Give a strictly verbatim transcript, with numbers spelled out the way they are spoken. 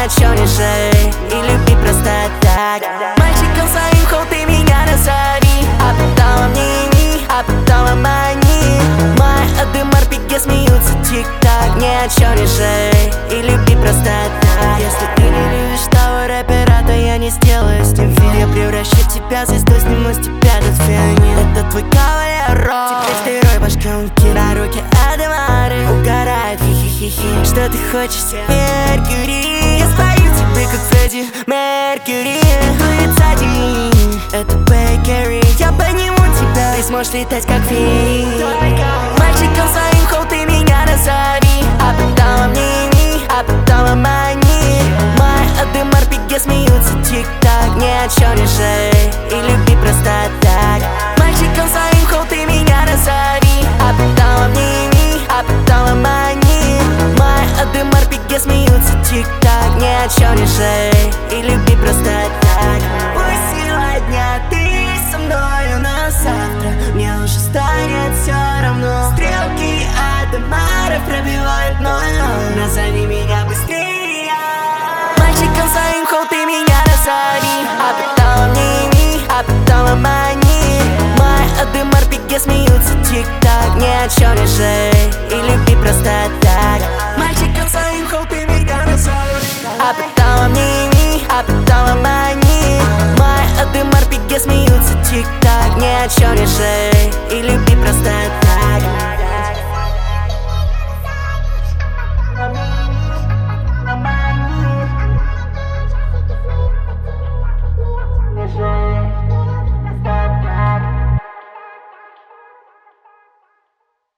о чем не жалей и люби просто так. Мальчиком своим хоть ты меня назови, а потом обними, а потом обмани. Мои адым арпеги смеются тик-так. Ни о чем не жалей и люби просто так. Если ты не любишь того рэпера, то я не сделаю с ним фит. Я превращу тебя в звезду, сниму с тебя этот фианин. Это твой кавалер, теперь второй башконки. На руке Адамары угорает, хи-хи-хи-хи. Что ты хочешь, Меркьюри? Я спою тебе, как Фредди Меркьюри. Дует сзади, это Бейкери. Я подниму тебя, ты сможешь летать, как феи. Мальчиком своим хоть ты меня назови, а потом обними, а потом обмани. Мои адым арпеги смеются тик-так. Ни о чем не жалей и люби просто так. Мальчиком своим хоть ты меня назови, а потом обними, а потом обмани. Мои адым арпеги смеются тик-так. Ни о чем не жалей и люби просто так. Пусть сегодня ты со мною, но завтра мне уже станет все равно. Стрелки Адамаров пробивают ноль. Назови меня быстрее. Мальчиком своим хоть ты меня назови, а потом обними, а потом обмани. Мои адым арпеги смеются тик-так. Ни о чем не жалей и люби просто так. Мальчиком своим хоть ты меня назови, а потом обними, а потом обмани. Мои адым арпеги смеются тик-так. Ни о чем не жалей и люби просто так.